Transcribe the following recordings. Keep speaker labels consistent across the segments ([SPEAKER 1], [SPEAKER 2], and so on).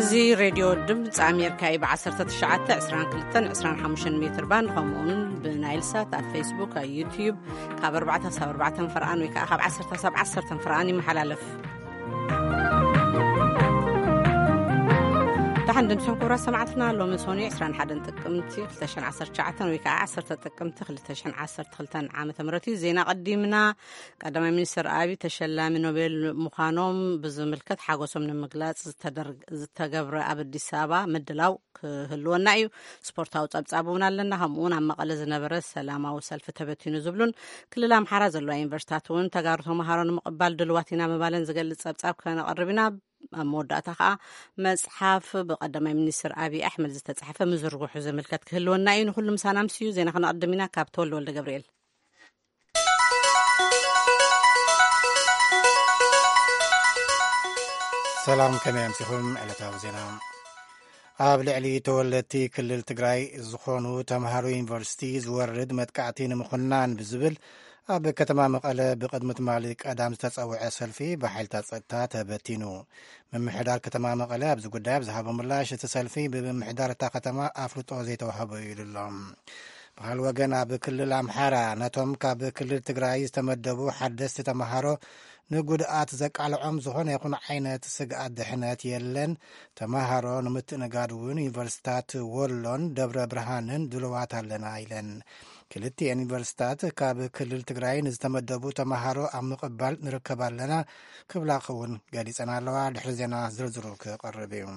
[SPEAKER 1] زي راديو دمፅ أمريكا ب19 22 متر باند ከምኡውን ብናይልሳት ኣብ ፌስቡክ ኣብ ዩቲዩብ ካብ 4 ፍርኣን ወይ ከዓ ካብ 10 ፍርኣን ይመሓላለፍ تحدثنا كورة سمعتنا لو من صوني 21 تقمتي 2019 ويكا 10 تقمتي 2010 عام تمرتي زينا قديمنا قدم منستر ابي تشلام نوبل مخانوم بزملكت حاجوسم من مغلاص زتغبر اب አዲስ አበባ ምድላው ህልውና እዩ ስፖርታዊ ጸብጻቡና ኣለና همون ኣብ መቐለ ዝነበረ ሰላማዊ ሰልፍ ተበቲኑ ዝብሉን ክልል ኣምሓራ ዘለዋ ዩኒቨርሲቲውን ተጋሩ ተማሃሮን ምቕባል ድልዋቲና መባለን ዝገልጽ ጸብጻብ ከነቐርብና مودعتا خا مصحف بقدمي منستر ابي احمد زتصحفه مزرغو زملكت كهلونا اين كل مسانا مسيو زينا خنا قدمينا كابتول ولد جبريل
[SPEAKER 2] سلام كما يمسكم على تاوزينا اب لعلي تولتي كل تግራይ ዝኾኑ ተማሃሮ ዩኒቨርሲቲ ዝወርድ መጥቃዕቲ ንምኹናን ብዝብል ኣብ ከተማ መቐለ ብቅድመት ማሊ ቀዳም ዝተጸውዐ ሰልፊ ብሓይልታት ጸጥታ ተበቲኑ መምሕዳር ከተማ መቐለ ኣብዚ ጉዳይ ብዝሃቦ ምላሽ እቲ ሰልፊ ብምሕዳር እታ ከተማ ኣፍልጦ ዘይተዋህቦ ኢሎም ብኻል ወገን ኣብ ክልል ኣምሓራ ነቶም ካብ ክልል ትግራይ ዝተመደቡ ሓደስቲ ተማሃሮ ንጉድኣት ዘቃልዖም ዝኾነ ይኹን ዓይነት ስግኣት ድሕነት የለን ተማሃሮ ንምትእንጋድ እውን ዩኒቨርሲታት ወሎን ደብረ ብርሃንን ድልዋት ኣለና ኢለን ክልቲ ዩኒቨርሲታት ካብ ክልል ትግራይ ንዝተመደቡ ተማሃሮ ኣብ ምቕባል ንርከብ ኣለና ክብላ ኸውን ገሊጸና ኣለዋ ድሕሪ ዜና ዝርዝሩ ክቐርብ እዩ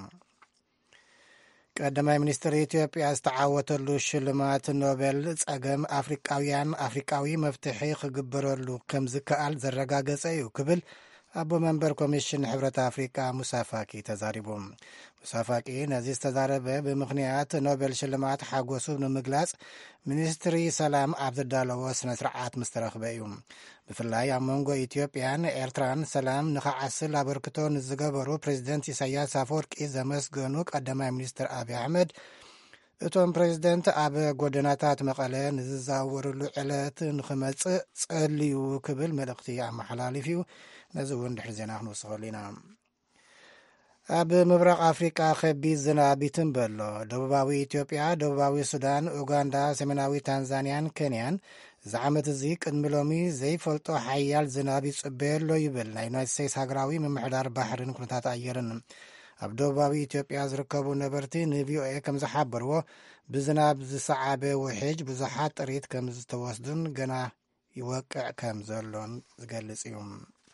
[SPEAKER 2] ቀዳማይ ሚኒስትር ኢትዮጵያ ዝተዓወተሉ ሽልማት ኖቤል ጸገም ኣፍሪቃዊ መፍትሒ ክግበረሉ ከም ዝከኣል ዘረጋገጸ እዩ ክብል ኣቦ መንበር ኮሚሽን ሕብረት ኣፍሪቃ ሙሳ ፋቂ ተዛሪቡ ሙሳ ፋቂ ነዚ ዝተዛረበ ብምኽንያት ኖቤል ሽልማት ሓጎሱ ንምግላጽ ሚኒስትሪ ሰላም ኣብ ዝዳለዎ ስነ ስርዓት ምስ ተረኽበ እዩ ብፍላይ ኣብ መንጎ ኢትዮጵያን ኤርትራን ሰላም ንኸዓስል ኣበርክቶ ንዝገበሩ ፕሬዚደንት ኢሳያስ ኣፈወርቂ ዘመስገኑ ቀዳማይ ሚኒስትር አብይ ኣሕመድ እቶም ፕሬዚደንት ኣብ ጎደናታት መቐለ ንዝዛወሩሉ ዕለት ንኽመጽእ ጸልዩ ክብል መልእኽቲ ኣመሓላሊፍ እዩ ነዚ እውን ድሕሪ ዜና ክንወስኸሉ ኢና ኣብ ምብራቕ ኣፍሪቃ ከቢድ ዝናብ ይትንበሎ ደቡባዊ ኢትዮጵያ ደቡባዊ ሱዳን ኡጋንዳ ሰሜናዊ ታንዛንያን ኬንያን ዝዓመት እዚ ቅድሚ ሎሚ ዘይፈልጦ ሓያል ዝናብ ይጽበየሎ ይብል ናይ ዩናይትድ ስቴትስ ሃገራዊ ምምሕዳር ባሕርን ኩነታት ኣየርን ኣብ ደቡባዊ ኢትዮጵያ ዝርከቡ ነበርቲ ንቪኦኤ ከም ዝሓበርዎ ብዝናብ ዝሰዓበ ውሕጅ ብዙሓት ጥሪት ከም ዝተወስዱን ገና ይወቅዕ ከም ዘሎን ዝገልጽ እዩ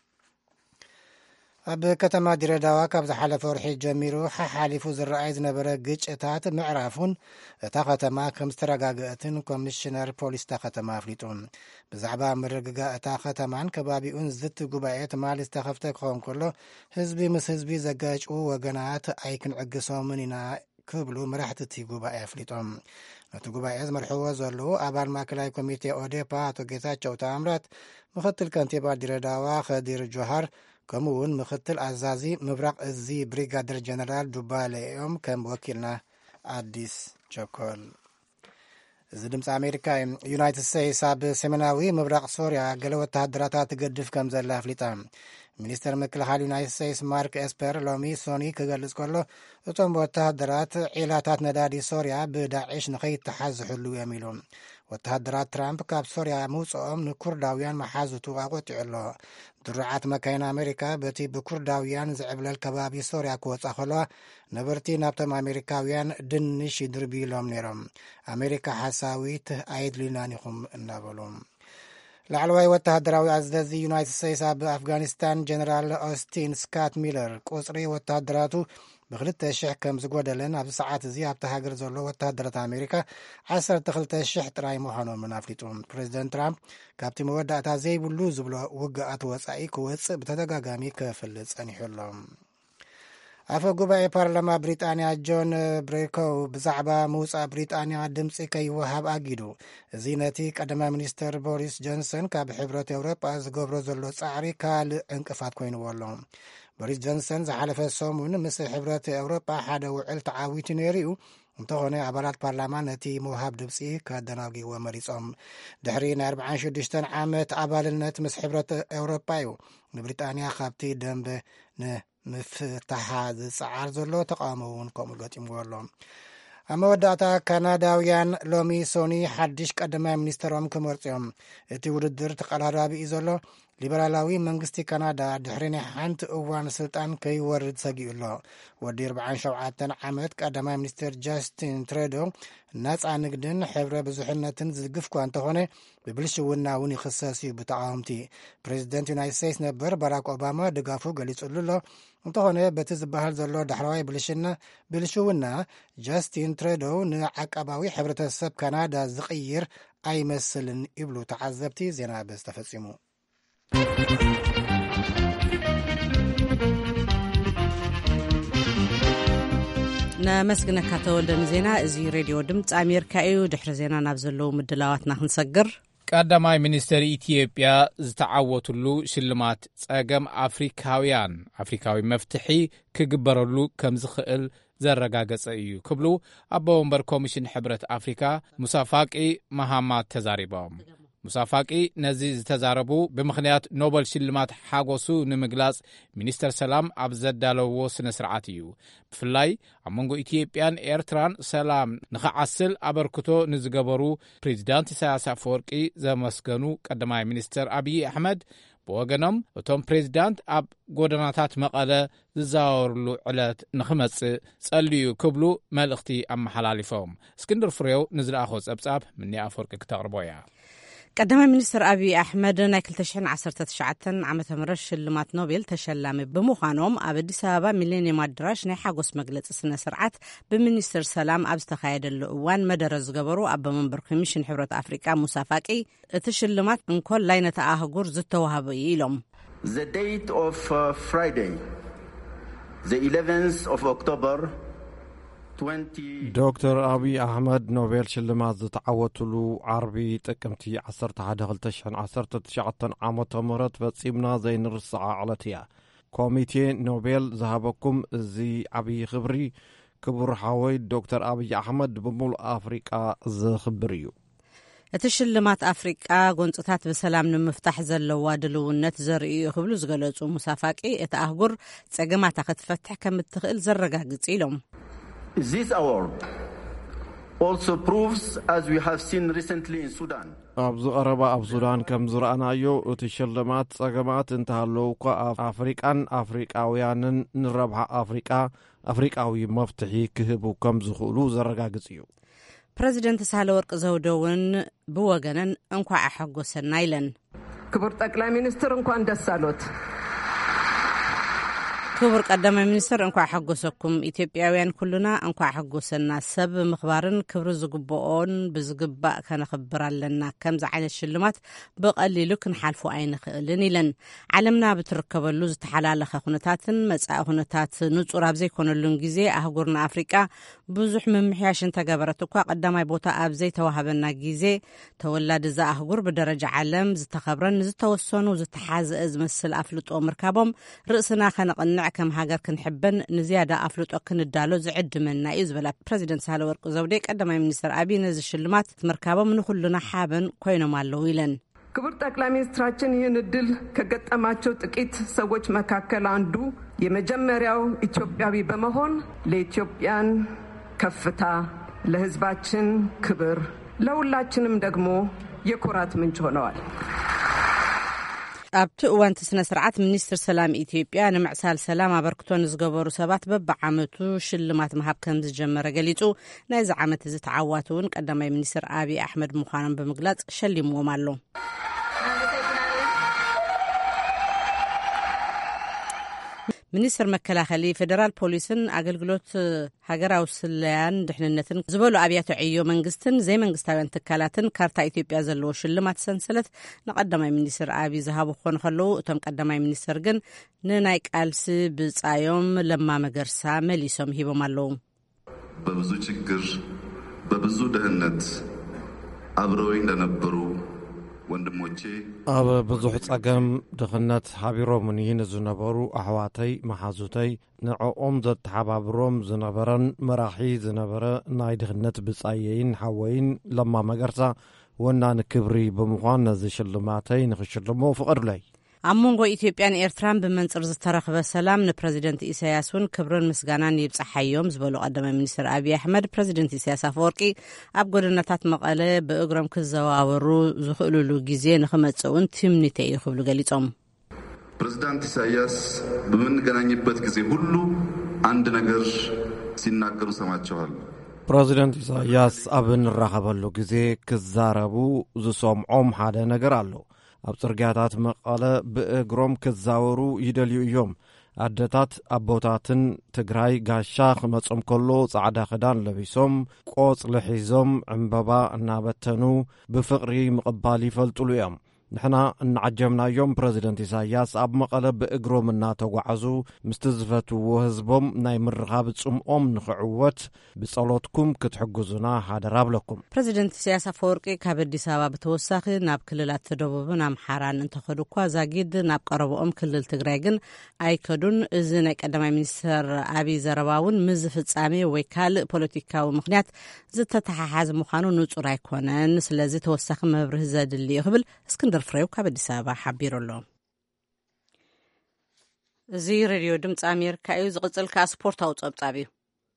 [SPEAKER 2] ኣብ ከተማ ድሬዳዋ ካብ ዝሓለፈ ወርሒ ጀሚሩ ሓሓሊፉ ዝረኣይ ዝነበረ ግጭታት ምዕራፉን እታ ከተማ ከም ዝተረጋግአትን ኮሚሽነር ፖሊስ እታ ከተማ ኣፍሊጡ ብዛዕባ ምርግጋእ እታ ከተማን ከባቢኡን ዝቲ ጉባኤ ትማሊ ዝተኸፍተ ክኸውን ከሎ ህዝቢ ምስ ህዝቢ ዘጋጭው ወገናት ኣይክንዕግሶምን ኢና ክብሉ መራሕቲ እቲ ጉባኤ ኣፍሊጦም ነቲ ጉባኤ ዝመርሕዎ ዘለዉ ኣባል ማእከላይ ኮሚቴ ኦዴፓ ኣቶ ጌታቸው ተኣምራት ምክትል ከንቲባ ድሬዳዋ ኸዲር ጆሃር ከምኡውን ምክትል ኣዛዚ ምብራቕ እዚ ብሪጋደር ጀነራል ዱባለ እዮም ከም ወኪልና ኣዲስ ቸኮል እዚ ድምፂ ኣሜሪካ ዩናይትድ ስቴትስ ኣብ ሰሜናዊ ምብራቕ ሶርያ ገለ ወተሃደራታ ትገድፍ ከም ዘላ ኣፍሊጣ ሚኒስተር ምክልኻል ዩናይትድ ስቴትስ ማርክ ኤስፐር ሎሚ ሶኒ ክገልጽ ከሎ እቶም ወተሃደራት ዒላታት ነዳዲ ሶርያ ብዳዕሽ ንኸይተሓዝሕሉ እዮም ኢሉ ወተሃደራት ትራምፕ ካብ ሶርያ ምውፅኦም ንኩርዳውያን መሓዝቱ ኣቆጢዑ ኣሎ ድሩዓት መካይን ኣሜሪካ በቲ ብኩርዳውያን ዝዕብለል ከባቢ ሶርያ ክወፃ ከለዋ ነበርቲ ናብቶም ኣሜሪካውያን ድንሽ ይድርቢ ኢሎም ነይሮም ኣሜሪካ ሓሳዊት ኣይድልናን ኢኹም እናበሉ ላዕለዋይ ወተሃደራዊ ኣዘዚ ዩናይትድ ስቴትስ ኣብ ኣፍጋኒስታን ጀነራል ኦስቲን ስካት ሚለር ቁፅሪ ወተሃደራቱ ብ2,000 ከም ዝጎደለን ኣብዚ ሰዓት እዚ ኣብቲ ሃገር ዘሎ ወተሃደራት ኣሜሪካ 12,000 ጥራይ ምዃኖምን ኣፍሊጡ ፕሬዚደንት ትራምፕ ካብቲ መወዳእታ ዘይብሉ ዝብሎ ውግኣት ወፃኢ ክወፅእ ብተደጋጋሚ ከፍልጥ ጸኒሑ ኣሎ ኣፈ ጉባኤ ፓርላማ ብሪጣንያ ጆን ብሬኮው ብዛዕባ ምውፃእ ብሪጣንያ ድምፂ ከይወሃብ ኣጊዱ እዚ ነቲ ቀዳማይ ሚኒስትር ቦሪስ ጆንሰን ካብ ሕብረት ኤውሮጳ ዝገብሮ ዘሎ ጻዕሪ ካልእ ዕንቅፋት ኮይኑዎ ኣሎ ቦሪስ ጆንሰን ዝሓለፈ ሰሙን ምስ ሕብረት ኤውሮጳ ሓደ ውዕል ተዓዊቱ ነይሩ እዩ እንተኾነ ኣባላት ፓርላማ ነቲ ምውሃብ ድምፂ ከደናጊዎ መሪፆም ድሕሪ ናይ 46 ዓመት ኣባልነት ምስ ሕብረት ኤውሮጳ እዩ ንብሪጣንያ ካብቲ ደንብ ምፍታሕ ዝፅዓር ዘሎ ተቃውሞ እውን ከምኡ ገጢምዎ ኣሎ። ኣብ መወዳእታ ካናዳውያን ሎሚ ሶኒ ሓድሽ ቀዳማይ ሚኒስተሮም ክመርፅዮም እቲ ውድድር ተቀራራቢ እዩ ዘሎ። ሊበራላዊ መንግስቲ ካናዳ ድሕሪ ናይ ሓንቲ እዋን ስልጣን ከይወርድ ሰጊኡ ኣሎ። ወዲ 47 ዓመት ቀዳማይ ሚኒስትር ጃስቲን ትሬዶ ነፃ ንግድን ሕብረ ብዙሕነትን ዝግፍ እኳ እንተኾነ ብብልሽውና እውን ይኽሰስ እዩ ብተቃወምቲ። ፕሬዚደንት ዩናይትድ ስቴትስ ነበር ባራክ ኦባማ ድጋፉ ገሊጹሉ ኣሎ። እንተኾነ በቲ ዝበሃል ዘሎ ዳሕረዋይ ብልሽውና ጃስቲን ትሬዶ ንዓቀባዊ ሕብረተሰብ ካናዳ ዝቕይር ኣይመስልን ይብሉ ተዓዘብቲ። ዜና በዝ ተፈጺሙ።
[SPEAKER 1] ነመስግነካ ተወልደን ዜና እዚ ሬድዮ ድምፂ ኣሜሪካ እዩ። ድሕሪ ዜና ናብ ዘለዉ ምድላዋትና ክንሰግር።
[SPEAKER 3] ቀዳማይ ሚኒስትር ኢትዮጵያ ዝተዓወቱሉ ሽልማት ጸገም ኣፍሪካዊ መፍትሒ ክግበረሉ ከም ዝኽእል ዘረጋገጸ እዩ ክብሉ ኣቦ ወንበር ኮሚሽን ሕብረት ኣፍሪካ ሙሳ ፋቂ መሃማት ተዛሪቦም። ሙሳ ፋቂ ነዚ ዝተዛረቡ ብምኽንያት ኖበል ሽልማት ሓጎሱ ንምግላጽ ሚኒስተር ሰላም ኣብ ዘዳለውዎ ስነ ስርዓት እዩ። ብፍላይ ኣብ መንጎ ኢትዮጵያን ኤርትራን ሰላም ንኽዓስል ኣበርክቶ ንዝገበሩ ፕሬዚዳንት ኢሳያስ አፈወርቂ ዘመስገኑ ቀዳማይ ሚኒስተር ኣብይ ኣሕመድ ብወገኖም እቶም ፕሬዚዳንት ኣብ ጎደናታት መቐለ ዝዛወሩሉ ዕለት ንኽመጽእ ጸልዩ ክብሉ መልእኽቲ ኣመሓላሊፎም። እስክንድር ፍሬው ንዝለኣኾ ጸብጻብ ምኒ ኣፈወርቂ ክተቕርቦ እያ።
[SPEAKER 1] ቀዳማይ ሚኒስትር ኣብይ ኣሕመድ ናይ 2019 ዓ.ም ሽልማት ኖቤል ተሸላሚ ብምዃኖም ኣብ ኣዲስ ኣበባ ሚሌኒየም ኣዳራሽ ናይ ሓጎስ መግለፂ ስነ ስርዓት ብሚኒስትር ሰላም ኣብ ዝተኻየደሉ እዋን መደረ ዝገበሩ ኣቦ መንበር ኮሚሽን ሕብረት ኣፍሪካ ሙሳ ፋቂ እቲ ሽልማት እንኮላይ ነቲ ኣህጉር ዝተዋህበ እዩ ኢሎም።
[SPEAKER 4] The date of Friday, the 11th of October
[SPEAKER 5] ዶክተር ኣብይ ኣሕመድ ኖቤል ሽልማት ዝተዓወትሉ ዓርቢ ጥቅምቲ 11/2019 ዓመተ ምህረት ፈጺምና ዘይንርስዓ ዕለት እያ። ኮሚቴ ኖቤል ዝሃበኩም እዚ ዓብይ ክብሪ ክቡር ሓወይ ዶክተር ኣብይ ኣሕመድ ብምሉእ ኣፍሪቃ ዝኽብር እዩ።
[SPEAKER 1] እቲ ሽልማት ኣፍሪቃ ጎንፅታት ብሰላም ንምፍታሕ ዘለዋ ድልውነት ዘርኢ እዩ ክብሉ ዝገለጹ ሙሳ ፋቂ እቲ ኣህጉር ጸገማታ ክትፈትሕ ከም እትኽእል ዘረጋግጽ ኢሎም።
[SPEAKER 4] This award also proves, as we have seen recently in Sudan.
[SPEAKER 5] ኣብዚ ቀረባ ኣብ ሱዳን ከም ዝረኣናዮ እቲ ሽልማት ጸገማት እንተሃለዉ እኳ ኣፍሪቃን ኣፍሪቃውያንን ንረብሓ ኣፍሪቃዊ መፍትሒ ክህቡ ከም ዝኽእሉ ዘረጋግጽ እዩ።
[SPEAKER 1] ፕሬዚደንት ሳህለወርቅ ዘውዴ እውን ብወገነን እንኳዕ ኣሐጎሰና ኢለን።
[SPEAKER 6] ክቡር ጠቅላይ ሚኒስትር እንኳን ደስ አሎት።
[SPEAKER 1] ክቡር ቀዳማይ ሚኒስትር እንኳዕ ሓጎሰኩም። ኢትዮጵያውያን ኩሉና እንኳዕ ሓጎሰና። ሰብ ምኽባርን ክብሪ ዝግብኦን ብዝግባእ ከነኽብር ኣለና። ከምዚ ዓይነት ሽልማት ብቐሊሉ ክንሓልፎ ኣይንኽእልን ኢለን። ዓለምና ብትርከበሉ ዝተሓላለኸ ኩነታትን መጻኢ ኩነታት ንጹር ኣብ ዘይኮነሉን ግዜ ኣህጉርና ኣፍሪቃ ብዙሕ ምምሕያሽ እንተገበረት እኳ ቀዳማይ ቦታ ኣብ ዘይተዋሃበና ግዜ ተወላዲ እዛ ኣህጉር ብደረጃ ዓለም ዝተኸብረን ዝተወሰኑ ዝተሓዝአ ዝመስል ኣፍልጦ ምርካቦም ርእስና ከነቕንዕ ከም ሃገር ክንሕበን ንዝያዳ ኣፍልጦ ክንዳሎ ዝዕድመና እዩ ዝበላ ፕሬዚደንት ሳህለወርቅ ዘውዴ ቀዳማይ ሚኒስትር ኣብይ ነዚ ሽልማት ምርካቦም ንኹሉና ሓበን ኮይኖም ኣለዉ ኢለን።
[SPEAKER 6] ክቡር ጠቅላይ ሚኒስትራችን ይህን እድል ከገጠማቸው ጥቂት ሰዎች መካከል አንዱ የመጀመሪያው ኢትዮጵያዊ በመሆን ለኢትዮጵያን ከፍታ፣ ለሕዝባችን ክብር፣ ለሁላችንም ደግሞ የኩራት ምንጭ ሆነዋል።
[SPEAKER 1] ኣብቲ እዋንቲ ስነ ስርዓት ሚኒስትር ሰላም ኢትዮጵያ ንምዕሳል ሰላም ኣበርክቶ ንዝገበሩ ሰባት በብዓመቱ ሽልማት መሃብ ከም ዝጀመረ ገሊጹ ናይዚ ዓመት እዚ ተዓዋቲ እውን ቀዳማይ ሚኒስትር ኣብይ ኣሕመድ ምዃኖም ብምግላጽ ሸሊምዎም ኣሎ። ሚኒስትር መከላኸሊ ፌደራል ፖሊስን ኣገልግሎት ሃገራዊ ስለያን ድሕንነትን ዝበሉ ኣብያተ ዕዮ መንግስትን ዘይመንግስታውያን ትካላትን ካርታ ኢትዮጵያ ዘለዎ ሽልማት ሰንሰለት ንቀዳማይ ሚኒስትር ኣብይ ዝሃቡ ክኾኑ ከለዉ እቶም ቀዳማይ ሚኒስትር ግን ንናይ ቃልሲ ብጻዮም ለማ መገርሳ መሊሶም ሂቦም ኣለዉ።
[SPEAKER 7] በብዙ ችግር በብዙ ድህነት አብረውኝ ለነበሩ ወንድሞቼ
[SPEAKER 5] ኣብ ብዙሕ ጸገም ድኽነት ሃቢሮምን ዝነበሩ ኣሕዋተይ መሓዙተይ ንዕኦም ዘተሓባብሮም ዝነበረን መራሒ ዝነበረ ናይ ድኽነት ብጻየይን ሓወይን ለማ መገርሳ ወናኒ ክብሪ ብምዃን ነዚ ሽልማተይ ንኽሽልሞ ፍቐዱለይ።
[SPEAKER 1] አሞንጎ ኢትዮጵያን ኤርትራን በመንጽር ዝተረኸበ ሰላም ንፕሬዚደንት ኢሳያስን ክብርን ምስጋናን ይብጽሐዮም ዝበሉ ቀዳማይ ሚኒስትር አብይ አሕመድ ፕሬዚደንት ኢሳያስ አፈወርቂ ኣብ ጎደናታት መቐለ ብእግሮም ክዘዋወሩ ዝኽእሉሉ ግዜ ንኽመጽኡን ትምኒተ እዩ ክብሉ ገሊጾም
[SPEAKER 7] ፕሬዚዳንት ኢሳያስ በምንገናኝበት ጊዜ ሁሉ አንድ ነገር ሲናገሩ ሰማቸዋል።
[SPEAKER 5] ፕሬዚደንት ኢሳያስ ኣብ ንራኸበሉ ግዜ ክዛረቡ ዝሰምዖም ሓደ ነገር ኣሎ። ኣብ ጽርግያታት መቐለ ብእግሮም ክዛወሩ ይደልዩ እዮም። ኣደታት ኣቦታትን ትግራይ ጋሻ ክመጾም ከሎ ጻዕዳ ክዳን ለቢሶም ቆጽሊ ሒዞም ዕምበባ እናበተኑ ብፍቕሪ ምቕባል ይፈልጥሉ እዮም። ንሕና እናዓጀብናዮም ፕሬዚደንት ኢሳያስ ኣብ መቐለ ብእግሮም እናተጓዓዙ ምስቲ ዝፈትዎ ህዝቦም ናይ ምርኻብ ጽምኦም ንኽዕወት ብጸሎትኩም ክትሕግዙና ሓደራ ኣብለኩም።
[SPEAKER 1] ፕሬዚደንት ኢሳያስ አፈወርቂ ካብ አዲስ አበባ ብተወሳኺ ናብ ክልላት ደቡብን ኣምሓራን እንተኸዱ እኳ ዛጊድ ናብ ቀረብኦም ክልል ትግራይ ግን ኣይከዱን። እዚ ናይ ቀዳማይ ሚኒስትር አብይ ዘረባ እውን ምስ ፍጻሜ ወይ ካልእ ፖለቲካዊ ምክንያት ዝተተሓሓዘ ምዃኑ ንጹር ኣይኮነን። ስለዚ ተወሳኺ መብርህ ዘድሊ ይኽብል እስክንድር ፍሬው ካብ አዲስ አበባ ሓቢሩ ኣሎ። እዚ ሬድዮ ድምፂ ኣሜሪካ እዩ። ዝቕጽል ከዓ ስፖርታዊ ጸብጻብ እዩ።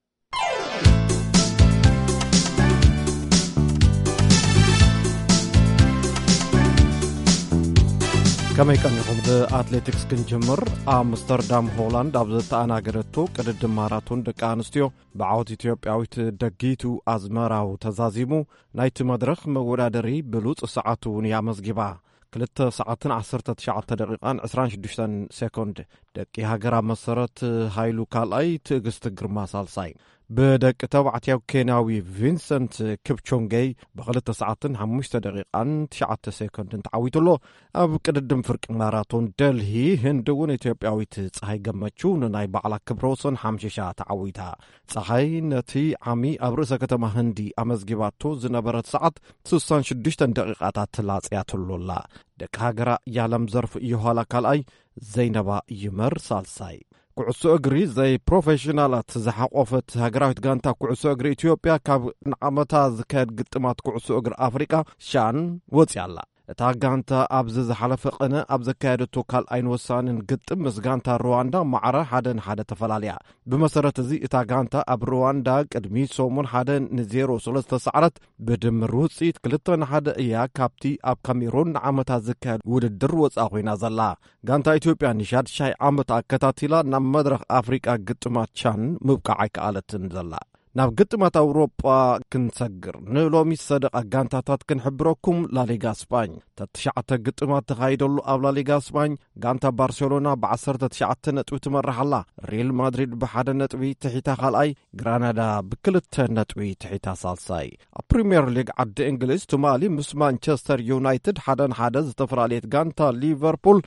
[SPEAKER 5] ከመይ ቀኒኹም ብኣትሌቲክስ ክንጅምር። ኣምስተርዳም ሆላንድ ኣብ ዝተኣናገደቶ ቅድድም ማራቶን ደቂ ኣንስትዮ ብዓወት ኢትዮጵያዊት ደጊቱ ኣዝመራው ተዛዚሙ ናይቲ መድረኽ መወዳደሪ ብሉፅ ሰዓት እውን ያመዝጊባ 2 ሰዓትን 19 ደቂቃን 26 ሴኮንድ። ደቂ ሃገራ መሰረት ሃይሉ ካልኣይ ትዕግስቲ ግርማ ሳልሳይ። ብደቂ ተባዕትያው ኬንያዊ ቪንሰንት ኪፕቾንጌይ ብ2 ሰዓትን 5 ደቂቃን 9 ሴኮንድን ተዓዊቱሎ። ኣብ ቅድድም ፍርቂ ማራቶን ደልሂ ህንድ እውን ኢትዮጵያዊት ፀሓይ ገመቹ ንናይ ባዕላ ክብረ ወሰን ሓምሽሻ ተዓዊታ። ፀሓይ ነቲ ዓሚ ኣብ ርእሰ ከተማ ህንዲ ኣመዝጊባቶ ዝነበረት ሰዓት 66 ደቂቃታት ላጽያትሎላ። ደቂ ሃገራ ያለም ዘርፍ ይኋላ ካልኣይ፣ ዘይነባ ይመር ሳልሳይ። ኩዕሶ እግሪ ዘይ ፕሮፌሽናላት ዝሓቆፈት ሃገራዊት ጋንታ ኩዕሶ እግሪ ኢትዮጵያ ካብ ንዓመታ ዝካየድ ግጥማት ኩዕሶ እግሪ ኣፍሪቃ ሻን ወፅያላ። እታ ጋንታ ኣብዚ ዝሓለፈ ቀነ ኣብ ዘካየደቶ ካልኣይን ወሳንን ግጥም ምስ ጋንታ ሩዋንዳ ማዕረ 1-1 ተፈላለያ። ብመሰረት እዚ እታ ጋንታ ኣብ ሩዋንዳ ቅድሚ ሰሙን 1-0 ስለዝተሰዓረት ብድምር ውፅኢት 2-1 እያ ካብቲ ኣብ ካሜሮን ንዓመታት ዝካየድ ውድድር ወፃ ኮይና ዘላ። ጋንታ ኢትዮጵያ ንሻድ ሻይ ዓመት ኣከታቲላ ናብ መድረኽ ኣፍሪቃ ግጥማት ቻን ምብቃዕ ኣይከኣለትን ዘላ። ናብ ግጥማት ኣውሮጳ ክንሰግር ንሎሚ ሰደቃ ጋንታታት ክንሕብረኩም። ላሊጋ ስፓኝ ተትሽዓተ ግጥማት ተኻይደሉ ኣብ ላሊጋ ስፓኝ ጋንታ ባርሴሎና ብ19 ነጥቢ ትመርሓላ። ሪል ማድሪድ ብ1 ነጥቢ ትሒታ ካልኣይ፣ ግራናዳ ብ2 ነጥቢ ትሒታ ሳልሳይ። ኣብ ፕሪምየር ሊግ ዓዲ እንግሊዝ ትማሊ ምስ ማንቸስተር ዩናይትድ 1-1 ዝተፈላለየት ጋንታ ሊቨርፑል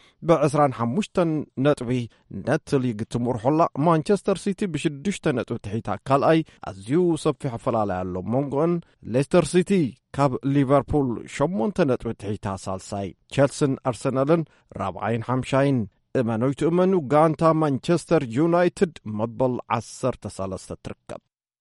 [SPEAKER 5] ብ25 ነጥቢ ነቲ ሊግ ትምርሖላ። ማንቸስተር ሲቲ ብ6 ነጥቢ ትሒታ ካልኣይ። ኣዝዩ ሰፊሕ ኣፈላለየ ኣሎ መንጎን ሌስተር ሲቲ ካብ ሊቨርፑል 8 ነጥቢ ትሒታ ሳልሳይ። ቸልሲን ኣርሰናልን 4-5 እመኖይ ትእመኑ ጋንታ ማንቸስተር ዩናይትድ መበል 13 ትርከብ።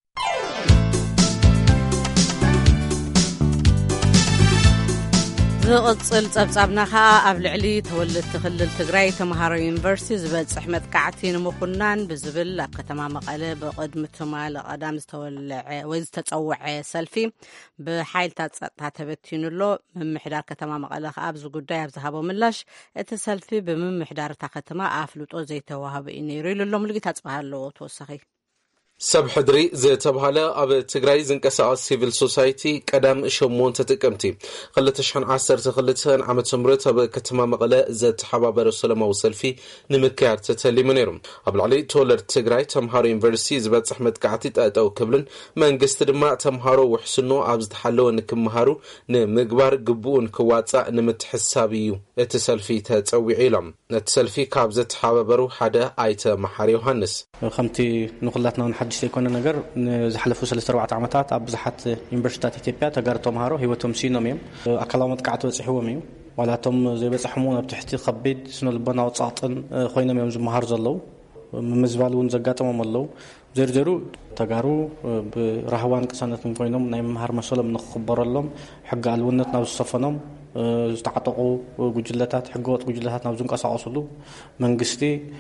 [SPEAKER 1] ዝቕጽል ጸብጻብና ኸዓ ኣብ ልዕሊ ተወልድቲ ክልል ትግራይ ተምሃሮ ዩኒቨርሲቲ ዝበጽሕ መጥቃዕቲ ንምኹናን ብዝብል ኣብ ከተማ መቐለ ብቕድሚ ትማል ቀዳም ዝተጸውዐ ሰልፊ ብሓይልታት ጸጥታ ተበቲኑሎ። ምምሕዳር ከተማ መቐለ ኸዓ ኣብዚ ጉዳይ ኣብ ዝሃቦ ምላሽ እቲ ሰልፊ ብምምሕዳር እታ ከተማ ኣፍልጦ ዘይተዋህበ እዩ ነይሩ ኢሉ ኣሎ። ሙሉጌታ ጽባህ ኣለዎ ተወሳኺ።
[SPEAKER 8] ሰብ ሕድሪ ዝተባሃለ ኣብ ትግራይ ዝንቀሳቐስ ሲቪል ሶሳይቲ ቀዳም 8 ጥቅምቲ 2012 ዓመተ ምህረት ኣብ ከተማ መቐለ ዝተሓባበረ ሰላማዊ ሰልፊ ንምክያድ ተተሊሙ ነይሩ። ኣብ ላዕሊ ተወለድቲ ትግራይ ተምሃሮ ዩኒቨርሲቲ ዝበጽሕ መጥቃዕቲ ጠጠው ክብልን መንግስቲ ድማ ተምሃሮ ውሕስኖ ኣብ ዝተሓለወ ንክምሃሩ ንምግባር ግቡኡን ክዋጻእ ንምትሕሳብ እዩ እቲ ሰልፊ ተጸዊዑ ኢሎም። ነቲ ሰልፊ ካብ ዝተሓባበሩ ሓደ ኣይተ መሓሪ ዮሃንስ
[SPEAKER 9] ከምቲ ንኹላትና ሓድሽ ዘይኮነ ነገር ዝሓለፉ 3-4 ዓመታት ኣብ ብዙሓት ዩኒቨርሲቲታት ኢትዮጵያ ተጋሩ ተምሃሮ ህይወቶም ሲኖም እዮም። ኣካላዊ መጥቃዕቲ በፂሕዎም እዩ። ዋላቶም ዘይበፅሕሞ ኣብ ትሕቲ ከቢድ ስነልቦናዊ ጸቕጥን ኮይኖም እዮም ዝመሃሩ ዘለው። ምዝባል እውን ዘጋጠሞም ኣለው። ዘርዘሩ ተጋሩ ብራህዋን ቅሳነትን ኮይኖም ናይ መምሃር መሰሎም ንክኽበረሎም ሕጊ ኣልውነት ናብ ዝሰፈኖም ዝተዓጠቁ ጉጅለታት ሕገወጥ ጉጅለታት ናብ ዝንቀሳቀሱሉ መንግስቲ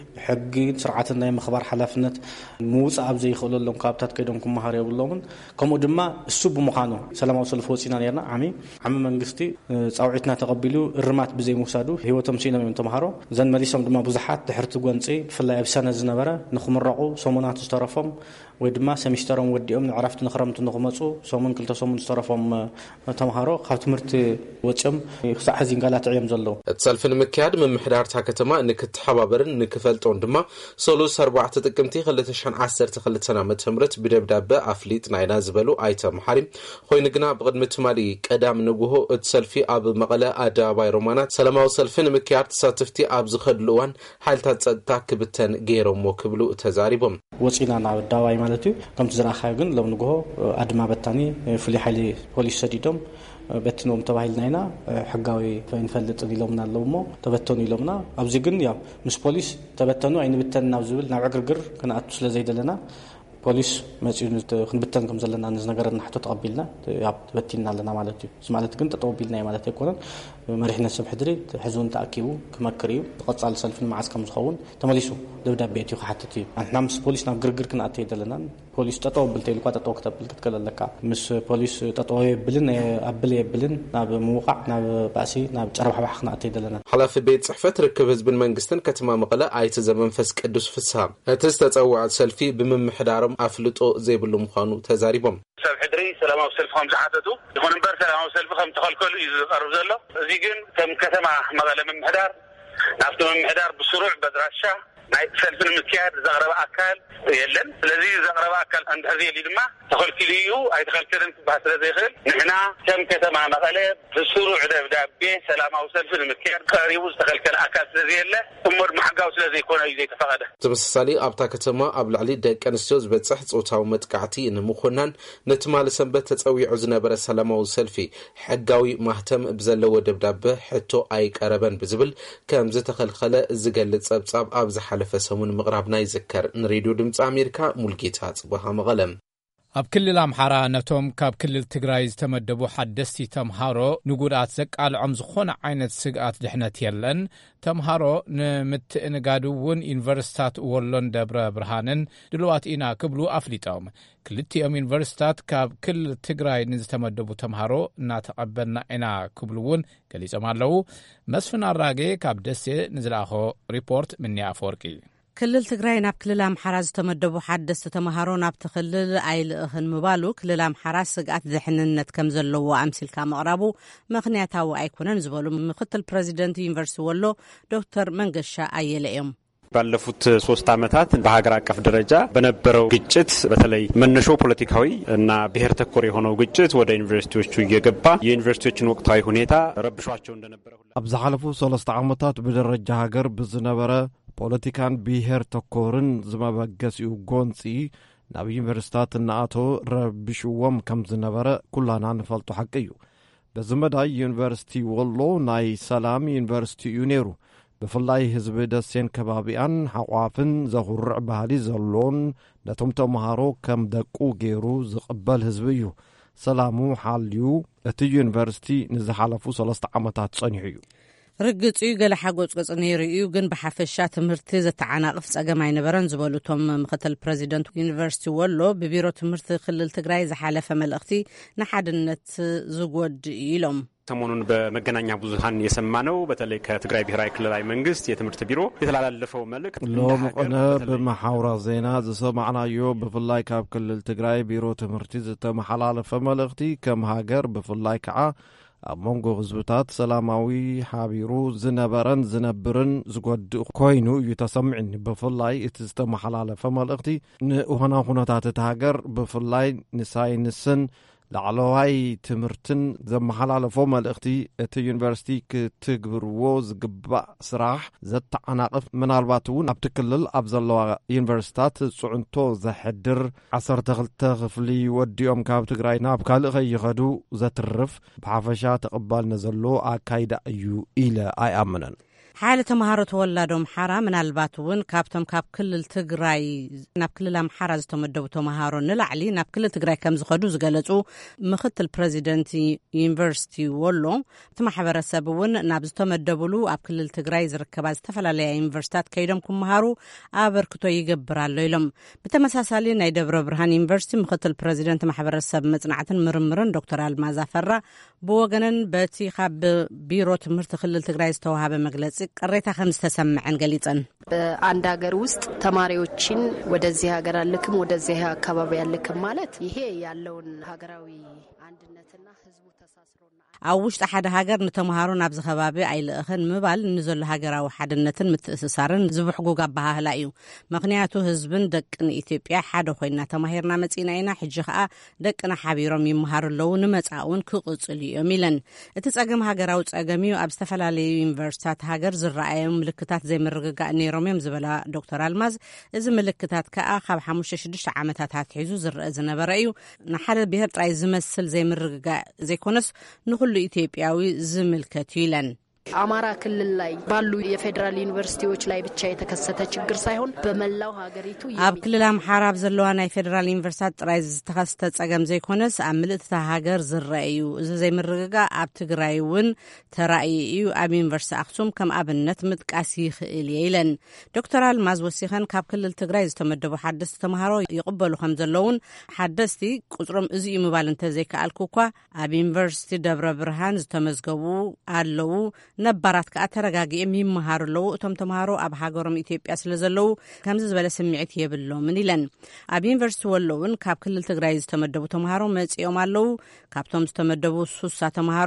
[SPEAKER 9] ሕጊ ስርዓትን ናይ ምኽባር ሓላፍነት ምውፃእ ኣብ ዘይኽእለሎም ካብታት ከይዶም ክመሃር የብሎምን ከምኡ ድማ እሱ ብምዃኑ ሰላማዊ ሰልፊ ወፂና ነርና ዓሚ መንግስቲ ጻውዒትና ተቀቢሉ እርማት ብዘይ ምውሳዱ ህይወቶም ሲኖም ተማሃሮ ዘን መሊሶም ድማ ብዙሓት ድሕርቲ ጎንፂ ብፍላይ ኣብ ሰነ ዝነበረ ንኽምረቁ ሰሙናት ዝተረፎም ወይ ድማ ሰሚስተሮም ወዲኦም ንዕራፍቲ ንኽረምቲ ንኽመፁ ሰሙን ክልተ ሰሙን ዝተረፎም ተማሃሮ ካብ ትምህርቲ ወጭም ክሳዕ ሕዚ እንጋላትዕዮም ዘለዉ
[SPEAKER 8] እቲ ሰልፊ ንምክያድ ምምሕዳርታ ከተማ ንክትሓባበርን ንክፈልጦን ድማ ሰሉስ 4 ጥቅምቲ 2012 ዓ.ም ብደብዳቤ ኣፍሊጥና ኢና ዝበሉ ኣይተመሓሪ ኮይኑ ግና ብቅድሚ ትማሊ ቀዳም ንጉሆ እቲ ሰልፊ ኣብ መቐለ ኣደባባይ ሮማናት ሰላማዊ ሰልፊ ንምክያድ ተሳተፍቲ ኣብ ዝኸድሉ እዋን ሓይልታት ፀጥታ ክብተን ገይሮሞ ክብሉ ተዛሪቦም
[SPEAKER 9] ወፂና ናብ ኣደባባይ ማለት እዩ ከምቲ ዝረኣኻዮ ግን ሎም ንጉሆ ኣድማ በታኒ ፍሉይ ሓይሊ ፖሊስ ሰዲዶም በትኖም ተባሂልና ኢና ሕጋዊ ፈንፈልጥ ኢሎምና ኣለውሞ ተበተኑ ኢሎምና ኣብዚ ግን ያው ምስ ፖሊስ ተበተኑ ኣይንብተን ናብ ዝብል ናብ ዕግርግር ክነኣቱ ስለ ዘይደለና ፖሊስ መፅኡ ክንብተን ከም ዘለና ንዝነገረና ሕቶ ተቀቢልና ያው ተበቲና ኣለና ማለት እዩ ማለት ግን ተጠወቢልና ማለት ኣይኮነን መሪሕነት ሰብ ሕድሪ ሕዙን ተኣኪቡ ክመክር እዩ ተቐጻሊ ሰልፍን መዓስ ከም ዝኸውን ተመሊሱ ደብዳቤ እትዩ ክሓትት እዩ ኣንሕና ምስ ፖሊስ ናብ ግርግር ክንኣቱ ኣይደለና ፖሊስ ጠጠወብል ተይልኳ ጠጠው ክትብል ክትከለለካ ምስ ፖሊስ ጠጠው የብልን ኣብል የብልን ናብ ምውቃዕ ናብ ባእሲ ናብ ጨረባሕባሕ ክንኣቱ ኣይደለና
[SPEAKER 8] ሓላፊ ቤት ጽሕፈት ርክብ ህዝብን መንግስትን ከተማ መቐለ ኣይተ ዘመንፈስ ቅዱስ ፍስሃ እቲ ዝተጸውዐ ሰልፊ ብምምሕዳሮም ኣፍልጦ ዘይብሉ ምዃኑ ተዛሪቦም
[SPEAKER 10] ሰብ ሕድሪ ሰላማዊ ሰልፊ ከም ዝሓተቱ ይኹን እምበር ሰላማዊ ሰልፊ ከም ተኸልከሉ እዩ ዝቐርብ ዘሎ እዚ ግን ከም ከተማ መቐለ ምምሕዳር ናብቲ ምምሕዳር ብስሩዕ በድራሻ ናይ ሰልፊ ንምክያድ ዘቕረበ ኣካል የለን ስለዚ ዘቕረበ ኣካል እንተዘይሊ ድማ ተኸልኪሉ እዩ ኣይተኸልከልን ክባሃል ስለ ዘይኽእል ንሕና ከም ከተማ መቐለ ብስሩዕ ደብዳቤ ሰላማዊ ሰልፊ ንምክያድ ቀሪቡ ዝተኸልከለ ኣካል ስለዘየለ እሞ ድማ ሕጋዊ ስለዘይኮነ እዩ ዘይተፈቐደ
[SPEAKER 8] ተመሳሳሊ ኣብታ ከተማ ኣብ ላዕሊ ደቂ ኣንስትዮ ዝበፅሕ ፆታዊ መጥቃዕቲ ንምኹናን ነቲ ማለ ሰንበት ተፀዊዑ ዝነበረ ሰላማዊ ሰልፊ ሕጋዊ ማህተም ብዘለዎ ደብዳቤ ሕቶ ኣይቀረበን ብዝብል ከም ዝተኸልከለ ዝገልጽ ጸብጻብ ኣብ ዝሓለፈ ሰሙን ምቕራብና ይዝከር ንሬድዮ ድምፂ ኣሜሪካ ሙልጌታ ጽባሃ መቐለም
[SPEAKER 3] ኣብ ክልል ኣምሓራ ነቶም ካብ ክልል ትግራይ ዝተመደቡ ሓደስቲ ተምሃሮ ንጉድኣት ዘቃልዖም ዝኾነ ዓይነት ስግኣት ድሕነት የለን ተምሃሮ ንምትእንጋዱ እውን ዩኒቨርሲታት ወሎን ደብረ ብርሃንን ድልዋት ኢና ክብሉ ኣፍሊጦም ክልቲኦም ዩኒቨርሲታት ካብ ክልል ትግራይ ንዝተመደቡ ተምሃሮ እናተቐበልና ኢና ክብሉ እውን ገሊጾም ኣለዉ መስፍን ኣራጌ ካብ ደሴ ንዝለኣኾ ሪፖርት ምንያ ኣፈወርቂ
[SPEAKER 1] ክልል ትግራይ ናብ ክልል ኣምሓራ ዝተመደቡ ሓደስቲ ተምሃሮ ናብቲ ክልል ኣይልእኽን ምባሉ ክልል ኣምሓራ ስግኣት ድሕንነት ከም ዘለዎ ኣምሲልካ መቕራቡ ምኽንያታዊ ኣይኮነን ዝበሉ ምክትል ፕሬዚደንት ዩኒቨርሲቲ ወሎ ዶክተር መንገሻ አየለ እዮም
[SPEAKER 11] ባለፉት 3 ዓመታት በሀገር አቀፍ ደረጃ በነበረው ግጭት በተለይ መነሾው ፖለቲካዊ እና ብሔር ተኮር የሆነው ግጭት ወደ ዩኒቨርሲቲዎቹ እየገባ የዩኒቨርሲቲዎችን ወቅታዊ ሁኔታ ረብሿቸው እንደነበረ
[SPEAKER 5] አብዛሐለፉ 3 ዓመታት በደረጃ ሀገር ብዝነበረ ፖለቲካን ብሔር ተኮርን ዝመበገሲኡ ጎንፂ ናብ ዩኒቨርሲታት እናኣቶ ረብሽዎም ከም ዝነበረ ኩላና ንፈልጡ ሓቂ እዩ በዝመዳይ ዩኒቨርሲቲ ወሎ ናይ ሰላም ዩኒቨርሲቲ እዩ ነይሩ ብፍላይ ህዝቢ ደሴን ከባቢያን ሓቋፍን ዘኹርዕ ባህሊ ዘሎን ነቶም ተምሃሮ ከም ደቁ ገይሩ ዝቕበል ህዝቢ እዩ ሰላሙ ሓልዩ እቲ ዩኒቨርሲቲ ንዝሓለፉ 3 ዓመታት ጸኒሑ እዩ
[SPEAKER 1] ርግጽ እዩ ገለ ሓጎጽ ነይሩ እዩ ግን ብሓፈሻ ትምህርቲ ዘተዓናቅፍ ጸገም ኣይነበረን ዝበሉ ቶም ምክትል ፕሬዚደንት ዩኒቨርሲቲ ወሎ ብቢሮ ትምህርቲ ክልል ትግራይ ዝሓለፈ መልእኽቲ ንሓድነት ዝጎድ ኢሎም
[SPEAKER 11] ሰሞኑን በመገናኛ ብዙሃን የሰማነው በተለይ ከትግራይ ብሔራዊ ክልላዊ መንግስት የትምህርት ቢሮ የተላለፈው መልእክት
[SPEAKER 5] ሎም ቆነ በመሐውራ ዜና ዝሰማዕናዮ ብፍላይ ካብ ክልል ትግራይ ቢሮ ትምህርቲ ዝተመሓላለፈ መልእኽቲ ከም ሃገር ብፍላይ ከዓ ኣብ መንጎ ህዝብታት ሰላማዊ ሓቢሩ ዝነበረን ዝነብርን ዝጎድእ ኮይኑ እዩ ተሰምዕኒ ብፍላይ እቲ ዝተመሓላለፈ መልእኽቲ ንኡኾና ኩነታት እቲ ሃገር ብፍላይ ንሳይንስን ላዕለዋይ ትምህርትን ዘመሓላለፎ መልእኽቲ እቲ ዩኒቨርሲቲ ክትግብርዎ ዝግባእ ስራሕ ዘተዓናቅፍ ምናልባት እውን ኣብቲ ክልል ኣብ ዘለዋ ዩኒቨርሲታት ጽዕንቶ ዘሕድር 12 ክፍሊ ወዲኦም ካብ ትግራይ ናብ ካልእ ከይኸዱ ዘትርፍ ብሓፈሻ ተቐባልነት ዘሎ ኣካይዳ እዩ ኢለ ኣይኣምነን
[SPEAKER 1] ሓያለ ተማሃሮ ተወላዶም ሓራ ምናልባት እውን ካብቶም ካብ ክልል ትግራይ ናብ ክልል ኣምሓራ ዝተመደቡ ተማሃሮ ንላዕሊ ናብ ክልል ትግራይ ከም ዝኸዱ ዝገለጹ ምክትል ፕሬዚደንት ዩኒቨርሲቲ ወሎ እቲ ማሕበረሰብ እውን ናብ ዝተመደብሉ ኣብ ክልል ትግራይ ዝርከባ ዝተፈላለያ ዩኒቨርሲታት ከይዶም ክመሃሩ ኣበርክቶ ይገብር ኣሎ ኢሎም። ብተመሳሳሊ ናይ ደብረ ብርሃን ዩኒቨርሲቲ ምክትል ፕሬዚደንት ማሕበረሰብ መጽናዕትን ምርምርን ዶክተር ኣልማዝ አፈራ ብወገነን በቲ ካብ ቢሮ ትምህርቲ ክልል ትግራይ ዝተዋሃበ መግለጽ ቅሬታ ከም ዝተሰምዐን ገሊጸን
[SPEAKER 12] በአንድ ሀገር ውስጥ ተማሪዎችን ወደዚህ ሀገር አልክም ወደዚህ አካባቢ አልክም ማለት ይሄ ያለውን ሀገራዊ አንድነትና ህዝቡ ተሳስሮና
[SPEAKER 1] ኣብ ውሽጢ ሓደ ሃገር ንተማሃሮ ናብ ዝኸባቢ ኣይልእኽን ምባል ንዘሎ ሃገራዊ ሓድነትን ምትእስሳርን ዝብሕጉግ ኣባሃህላ እዩ። ምክንያቱ ህዝብን ደቅን ኢትዮጵያ ሓደ ኮይና ተማሂርና መጺና ኢና ሕጂ ከዓ ደቅና ሓቢሮም ይመሃሩ ኣለዉ ንመጻእውን ክቕጽሉ እዮም ኢለን። እቲ ጸገም ሃገራዊ ጸገም እዩ። ኣብ ዝተፈላለዩ ዩኒቨርሲታት ሃገር ዝረኣዩ ምልክታት ዘይምርግጋእ ነይሮም እዮም ዝበላ ዶክተር ኣልማዝ እዚ ምልክታት ከዓ ካብ 5-6 ዓመታት ኣትሒዙ ዝረአ ዝነበረ እዩ። ንሓደ ብሄር ጥራይ ዝመስል ዘይምርግጋእ ዘይኮነስ ንኩሉ ኢትዮጵያዊ ዝምልከት ይለን።
[SPEAKER 12] አማራ ክልል ላይ ባሉ የፌደራል ዩኒቨርሲቲዎች ላይ ብቻ የተከሰተ ችግር ሳይሆን በመላው ሀገሪቱ
[SPEAKER 1] ኣብ ክልል ኣምሓራ ዘለዋ ናይ ፌደራል ዩኒቨርሲቲታት ጥራይ ዝተኸሰተ ጸገም ዘይኮነስ ኣብ ምልእቲ ሃገር ዝረአዩ እዚ ዘይምርግጋእ ኣብ ትግራይ እውን ተራእዩ እዩ። ኣብ ዩኒቨርሲቲ ኣክሱም ከም ኣብነት ምጥቃስ ይኽእል ይለን። ዶክተር ኣልማዝ ወሲኸን ካብ ክልል ትግራይ ዝተመደቡ ሓደስቲ ተማሃሮ ይቕበሉ ከም ዘለውን ሓደስቲ ቁጽሮም እዚ እዩ ምባል እንተዘይከኣልኩ እኳ ኣብ ዩኒቨርሲቲ ደብረ ብርሃን ዝተመዝገቡ ኣለዉ ነባራት ከዓ ተረጋጊኦም ይመሃሩ ኣለዉ። እቶም ተማሃሮ ኣብ ሃገሮም ኢትዮጵያ ስለ ዘለዉ ከምዚ ዝበለ ስምዒት የብሎምን ኢለን። ኣብ ዩኒቨርሲቲ ወሎ እውን ካብ ክልል ትግራይ ዝተመደቡ ተማሃሮ መጺኦም ኣለዉ። ካብቶም ዝተመደቡ 60 ተማሃሮ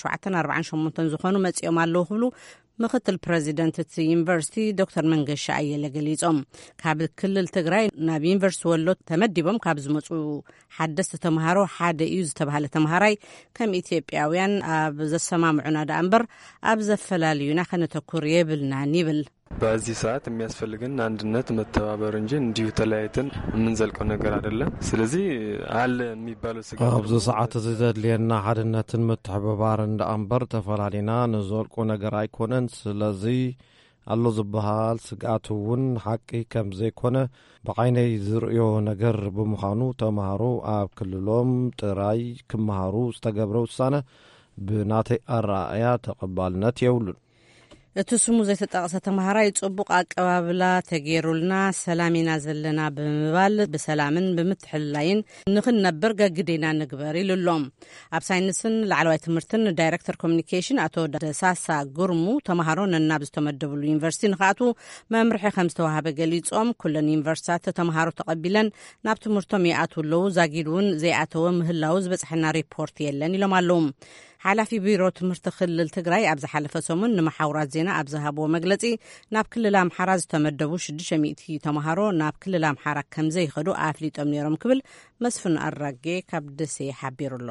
[SPEAKER 1] 47-48 ዝኾኑ መጺኦም ኣለዉ ክብሉ ምክትል ፕሬዚደንት እቲ ዩኒቨርሲቲ ዶክተር መንገሻ ኣየለ ገሊጾም ካብ ክልል ትግራይ ናብ ዩኒቨርሲቲ ወሎ ተመዲቦም ካብ ዝመጹ ሓደስቲ ተማሃሮ ሓደ እዩ ዝተባሃለ ተማሃራይ ከም ኢትዮጵያውያን ኣብ ዘሰማምዑና ዳ እምበር ኣብ ዘፈላልዩና ከነተኩር የብልናን ይብል።
[SPEAKER 13] በዚህ ሰዓት የሚያስፈልገን አንድነት መተባበር እንጂ እንዲሁ ተለያይተን የምንዘልቀው ነገር አይደለም። ስለዚህ አለ የሚባለው ስጋት
[SPEAKER 5] ኣብዚ ሰዓት እዚ ዘድልየና ሓድነትን ምትሕብባርን እንዳእምበር ተፈላሊና ንዘልቆ ነገር ኣይኮነን። ስለዚ ኣሎ ዝበሃል ስጋት እውን ሓቂ ከም ዘይኮነ ብዓይነይ ዝርእዮ ነገር ብምዃኑ ተማሃሮ ኣብ ክልሎም ጥራይ ክመሃሩ ዝተገብረ ውሳነ ብናተይ ኣረኣእያ ተቐባልነት የብሉን።
[SPEAKER 1] እቲ ስሙ ዘይተጠቐሰ ተማሃራይ ጽቡቕ ኣቀባብላ ተገይሩልና ሰላሚና ዘለና ብምባል ብሰላምን ብምትሕልላይን ንኽንነብር ገግዴና ንግበር ኢሉሎም። ኣብ ሳይንስን ላዕለዋይ ትምህርትን ዳይሬክተር ኮሚኒኬሽን ኣቶ ደሳሳ ጉርሙ ተማሃሮ ነናብ ዝተመደብሉ ዩኒቨርሲቲ ንኽኣቱ መምርሒ ከም ዝተዋሃበ ገሊጾም ኩለን ዩኒቨርሲታት ተማሃሮ ተቐቢለን ናብ ትምህርቶም ይኣትዉ ኣለዉ። ዛጊድ እውን ዘይኣተወ ምህላው ዝበፅሐና ሪፖርት የለን ኢሎም ኣለዉ። ሓላፊ ቢሮ ትምህርቲ ክልል ትግራይ ኣብ ዝሓለፈ ሰሙን ንማሕውራት ዜና ኣብ ዝሃብዎ መግለጺ ናብ ክልል ኣምሓራ ዝተመደቡ 600 ተማሃሮ ናብ ክልል ኣምሓራ ከም ዘይኸዱ ኣፍሊጦም ነይሮም ክብል መስፍን ኣራጌ ካብ ደሴ ሓቢሩሎ።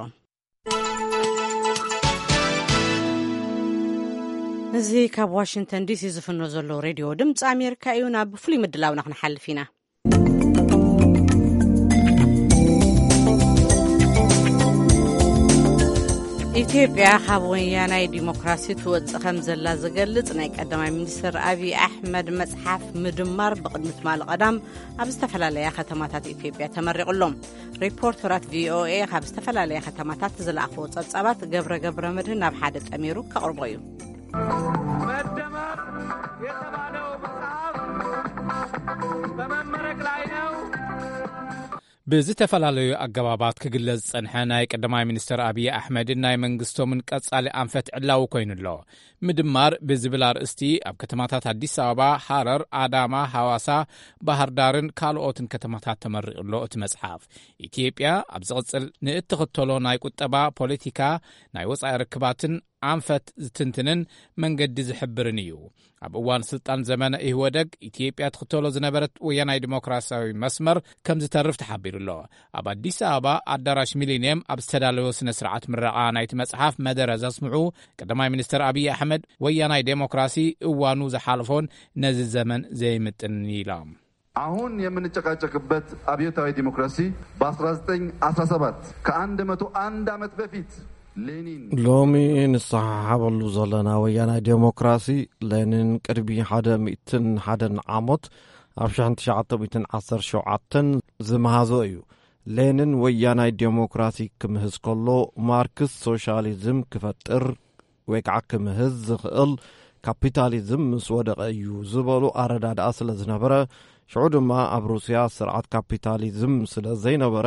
[SPEAKER 1] እዚ ካብ ዋሽንግተን ዲሲ ዝፍኖ ዘሎ ሬድዮ ድምፂ ኣሜሪካ እዩ። ናብ ፍሉይ ምድላውና ክንሓልፍ ኢና። ኢትዮጵያ ካብ ወያናይ ዲሞክራሲ ትወፅእ ከም ዘላ ዝገልጽ ናይ ቀዳማይ ሚኒስትር ኣብይ ኣሕመድ መጽሓፍ ምድማር ብቅድሚት ማል ቀዳም ኣብ ዝተፈላለያ ከተማታት ኢትዮጵያ ተመሪቑሎም። ሪፖርተራት ቪኦኤ ካብ ዝተፈላለያ ከተማታት ዝለኣኽዎ ጸብጻባት ገብረ መድህን ናብ ሓደ ጠሚሩ ከቕርቦ እዩ።
[SPEAKER 14] መደመር የተባለው መጽሐፍ በመመረቅ ላይ ነው።
[SPEAKER 3] ብዝተፈላለዩ ኣገባባት ክግለጽ ጸንሐ ናይ ቀዳማይ ሚኒስትር ኣብይ ኣሕመድን ናይ መንግስቶምን ቀጻሊ ኣንፈት ዕላዊ ኮይኑ ኣሎ። ምድማር ብዝብል ኣርእስቲ ኣብ ከተማታት ኣዲስ ኣበባ፣ ሓረር፣ ኣዳማ፣ ሓዋሳ፣ ባህርዳርን ካልኦትን ከተማታት ተመሪቑሎ እቲ መጽሓፍ ኢትዮጵያ ኣብ ዝቕጽል ንእትኽተሎ ናይ ቁጠባ ፖለቲካ ናይ ወጻኢ ርክባትን ኣንፈት ዝትንትንን መንገዲ ዝሕብርን እዩ። ኣብ እዋን ስልጣን ዘመነ ኢህወደግ ኢትዮጵያ ትኽተሎ ዝነበረት ወያናይ ዲሞክራሲያዊ መስመር ከም ዝተርፍ ተሓቢሩሎ። ኣብ ኣዲስ ኣበባ ኣዳራሽ ሚሊኒየም ኣብ ዝተዳለወ ስነ ስርዓት ምረቓ ናይቲ መጽሓፍ መደረ ዘስምዑ ቀዳማይ ሚኒስትር ኣብይ ኣሕመድ ወያናይ ዴሞክራሲ እዋኑ ዝሓልፎን ነዚ ዘመን ዘይምጥን ኢሎም።
[SPEAKER 7] አሁን የምንጨቃጨቅበት አብዮታዊ ዲሞክራሲ በ1917 ከ101 ዓመት በፊት
[SPEAKER 5] ሎሚ ንሰሓሓበሉ ዘለና ወያናይ ዴሞክራሲ ሌኒን ቅድሚ 101 ዓመት ኣብ 1917 ዝመሃዞ እዩ። ሌኒን ወያናይ ዴሞክራሲ ክምህዝ ከሎ ማርክስ ሶሻሊዝም ክፈጥር ወይ ከዓ ክምህዝ ዝኽእል ካፒታሊዝም ምስ ወደቐ እዩ ዝበሉ ኣረዳድኣ ስለ ዝነበረ ሽዑ ድማ ኣብ ሩስያ ስርዓት ካፒታሊዝም ስለ ዘይነበረ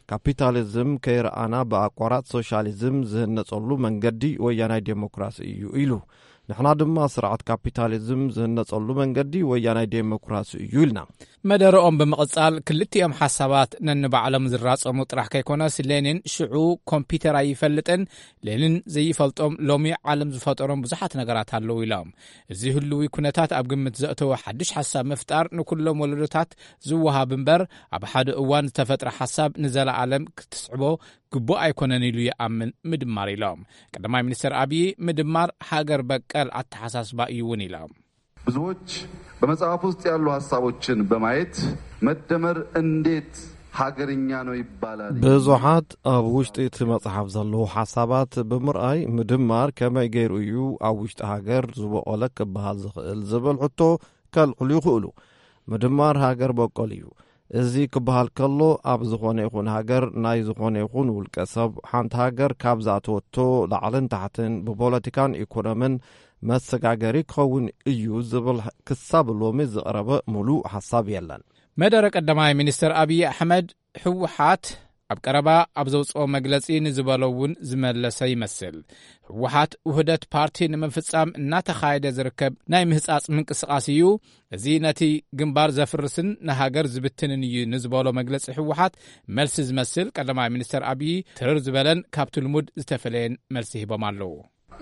[SPEAKER 5] ካፒታሊዝም ከይረኣና ብኣቋራጽ ሶሻሊዝም ዝህነጸሉ መንገዲ ወያናይ ዴሞክራሲ እዩ ኢሉ። ንሕና ድማ ስርዓት ካፒታሊዝም ዝህነጸሉ መንገዲ ወያናይ ዴሞክራሲ እዩ ኢልና።
[SPEAKER 3] መደረኦም ብምቕጻል ክልቲኦም ሓሳባት ነንባዕሎም ዝራጸሙ ጥራሕ ከይኮነስ ሌኒን ሽዑ ኮምፒተር ኣይፈልጥን፣ ሌኒን ዘይፈልጦም ሎሚ ዓለም ዝፈጠሮም ብዙሓት ነገራት ኣለዉ ኢሎም። እዚ ህልዊ ኩነታት ኣብ ግምት ዘእተወ ሓድሽ ሓሳብ ምፍጣር ንኩሎም ወለዶታት ዝወሃብ እምበር ኣብ ሓደ እዋን ዝተፈጥረ ሓሳብ ንዘለዓለም ክትስዕቦ ግቡእ ኣይኮነን ኢሉ ይኣምን ምድማር ኢሎም። ቀዳማይ ሚኒስትር አብይ ምድማር ሃገር በቀል አተሐሳስባ ይውን ኢሎም።
[SPEAKER 7] ብዙዎች በመጽሐፍ ውስጥ ያሉ ሐሳቦችን በማየት መደመር እንዴት ሀገርኛ ነው ይባላል።
[SPEAKER 5] ብዙሓት ኣብ ውሽጢ እቲ መጽሓፍ ዘለዉ ሓሳባት ብምርኣይ ምድማር ከመይ ገይሩ እዩ ኣብ ውሽጢ ሃገር ዝበቆለ ክበሃል ዝኽእል ዝብል ሕቶ ከልዕሉ ይኽእሉ። ምድማር ሃገር በቀል እዩ። እዚ ክበሃል ከሎ ኣብ ዝኾነ ይኹን ሃገር ናይ ዝኾነ ይኹን ውልቀ ሰብ ሓንቲ ሃገር ካብ ዝኣተወቶ ላዕልን ታሕትን ብፖለቲካን ኢኮኖምን መሰጋገሪ ክኸውን እዩ ዝብል ክሳብ ሎሚ ዝቐረበ ሙሉእ ሓሳብ የለን።
[SPEAKER 3] መደረ ቀዳማይ ሚኒስትር አብይ አሕመድ ሕወሓት ኣብ ቀረባ ኣብ ዘውፅኦ መግለጺ ንዝበለውን ዝመለሰ ይመስል። ሕወሓት ውህደት ፓርቲ ንምፍጻም እናተኻየደ ዝርከብ ናይ ምህጻጽ ምንቅስቓስ እዩ። እዚ ነቲ ግንባር ዘፍርስን ንሃገር ዝብትንን እዩ ንዝበሎ መግለጺ ሕወሓት መልሲ ዝመስል ቀዳማይ ሚኒስትር አብይ ትርር ዝበለን ካብቲ ልሙድ ዝተፈለየን መልሲ ሂቦም ኣለዉ።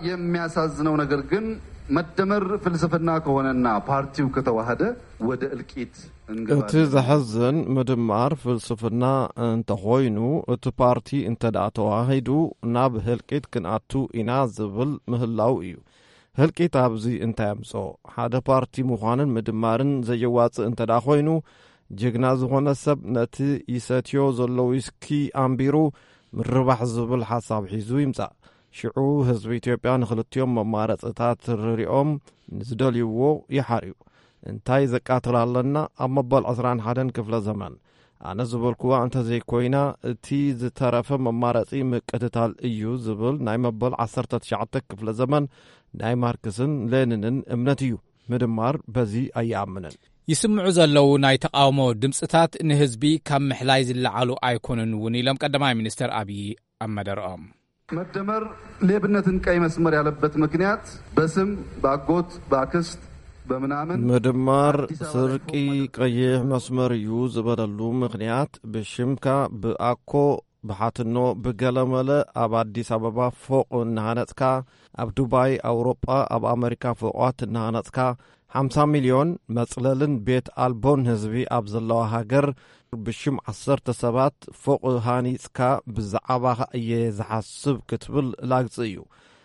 [SPEAKER 7] የሚያሳዝነው ነገር ግን መደመር ፍልስፍና ከሆነና ፓርቲው ከተዋሃደ ወደ እልቂት እንገባለን።
[SPEAKER 5] እቲ ዘሐዝን ምድማር ፍልስፍና እንተኾይኑ እቲ ፓርቲ እንተዳ ተዋሂዱ ናብ ህልቂት ክንኣቱ ኢና ዝብል ምህላው እዩ። ህልቂት ኣብዚ እንታይ ኣምጾ? ሓደ ፓርቲ ምዃንን ምድማርን ዘየዋጽእ እንተዳ ኾይኑ ጅግና ዝኾነ ሰብ ነቲ ይሰትዮ ዘሎ ዊስኪ ኣንቢሩ ምርባሕ ዝብል ሓሳብ ሒዙ ይምጻእ። ሽዑ ህዝቢ ኢትዮጵያ ንኽልትዮም መማረጽታት ርሪኦም ንዝደልይዎ ይሓርዩ። እንታይ ዘቃትል ኣለና ኣብ መበል 21 ክፍለ ዘመን ኣነ ዝበልክዋ እንተዘይኮይና እቲ ዝተረፈ መማረጺ ምቅትታል እዩ ዝብል ናይ መበል 19 ክፍለ ዘመን ናይ ማርክስን ሌኒንን እምነት እዩ። ምድማር በዚ ኣይኣምንን። ይስምዑ ዘለዉ ናይ ተቃውሞ ድምፅታት ንህዝቢ ካብ ምሕላይ ዝለዓሉ ኣይኮኑን እውን ኢሎም ቀዳማይ ሚኒስትር አብይ ኣብ መደረኦም።
[SPEAKER 7] መደመር ሌብነትን ቀይ መስመር ያለበት ምክንያት በስም በአጎት በአክስት በምናምን
[SPEAKER 5] ምድማር ስርቂ ቀይሕ መስመር እዩ ዝበለሉ ምክንያት ብሽምካ ብኣኮ ብሓትኖ ብገለመለ ኣብ አዲስ አበባ ፎቅ እናሃነጽካ ኣብ ዱባይ አውሮጳ ኣብ አሜሪካ ፎቋት እናሃነጽካ 50 ሚሊዮን መጽለልን ቤት አልቦን ህዝቢ ኣብ ዘለዋ ሃገር ብሽም 10 ሰባት ፎቅ ሃኒጽካ ብዛዕባኻ እየ ዝሓስብ ክትብል ላግጽ እዩ።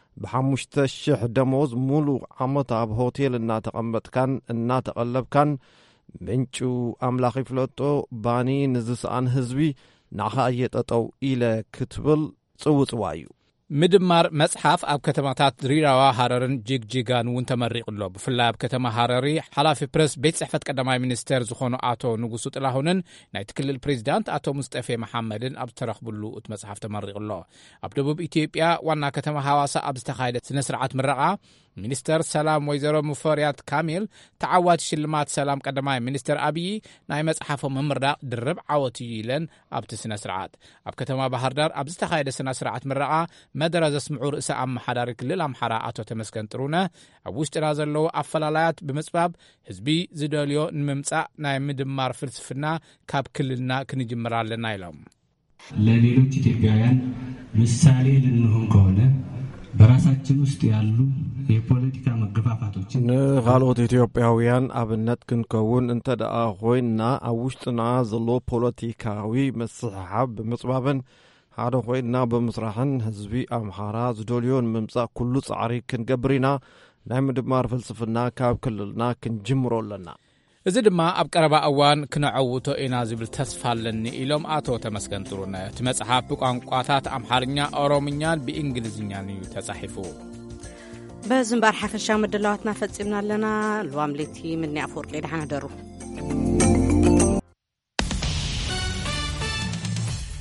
[SPEAKER 5] ብ5,000 ደሞዝ ሙሉ ዓመት ኣብ ሆቴል እናተቐመጥካን እናተቐለብካን ምንጩ ኣምላኽ ይፍለጦ ባኒ ንዝስኣን ህዝቢ ናኻ እየጠጠው ኢለ ክትብል ጽውጽዋ እዩ።
[SPEAKER 3] ምድማር መጽሓፍ ኣብ ከተማታት ድሬዳዋ ሃረርን ጅግጅጋን እውን ተመሪቕሎ። ብፍላይ ኣብ ከተማ ሃረሪ ሓላፊ ፕረስ ቤት ጽሕፈት ቀዳማይ ሚኒስተር ዝኾኑ አቶ ንጉሱ ጥላሁንን ናይቲ ክልል ፕሬዚዳንት አቶ ሙስጠፌ መሐመድን ኣብ ዝተረኽብሉ እቲ መጽሓፍ ተመሪቕሎ። ኣብ ደቡብ ኢትዮጵያ ዋና ከተማ ሐዋሳ ኣብ ዝተኻየደ ስነ ስርዓት ምረቓ ሚኒስተር ሰላም ወይዘሮ ሙፈሪያት ካሚል ተዓዋቲ ሽልማት ሰላም ቀዳማይ ሚኒስትር አብይ ናይ መጽሓፎም ምምራቕ ድርብ ዓወት እዩ ኢለን ኣብቲ ስነ ስርዓት። ኣብ ከተማ ባህር ዳር ኣብ ዝተኻየደ ስነ ስርዓት ምረቓ መደረ ዘስምዑ ርእሰ ኣመሓዳሪ ክልል ኣምሓራ አቶ ተመስገን ጥሩነ ኣብ ውሽጥና ዘለዉ ኣፈላላያት ብምጽባብ ህዝቢ ዝደልዮ ንምምጻእ ናይ ምድማር ፍልስፍና ካብ ክልልና ክንጅምር ኣለና ኢሎም።
[SPEAKER 15] ለሌሎች ኢትዮጵያውያን ምሳሌ ልንሆን ከሆነ በራሳችን ውስጥ ያሉ የፖለቲካ መገፋፋቶችን
[SPEAKER 5] ንኻልኦት ኢትዮጵያውያን ኣብነት ክንከውን እንተደኣ ኮይንና ኣብ ውሽጥና ዘሎ ፖለቲካዊ መስሕሓብ ብምጽባብን ሓደ ኮይንና ብምስራሕን ህዝቢ ኣምሓራ ዝደልዮን ምምጻእ ኩሉ ጻዕሪ ክንገብር ኢና ናይ ምድማር ፍልስፍና ካብ ክልልና ክንጅምሮ ኣለና።
[SPEAKER 3] እዚ ድማ ኣብ ቀረባ እዋን ክነዓውቶ ኢና ዝብል ተስፋ ኣለኒ ኢሎም ኣቶ ተመስገን ጥሩነህ እቲ መጽሓፍ ብቋንቋታት ኣምሓርኛ ኦሮምኛን ብእንግሊዝኛን እዩ ተጻሒፉ
[SPEAKER 1] በዝምባር ሓፈሻ ምድላዋትና ፈጺምና ኣለና ልዋም ለቲ ምንያ ፍወርቂ ደሓና ደሩ